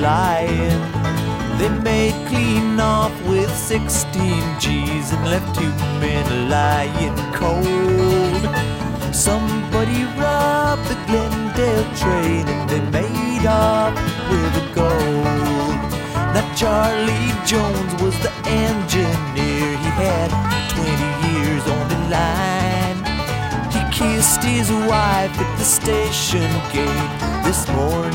lying. They made clean off with 16 G's and left 2 men lying cold. Somebody robbed the Glendale train and they made off with the gold. Now Charlie Jones was the engineer. He had 20 years on the line. He kissed his wife at the station gate this morning.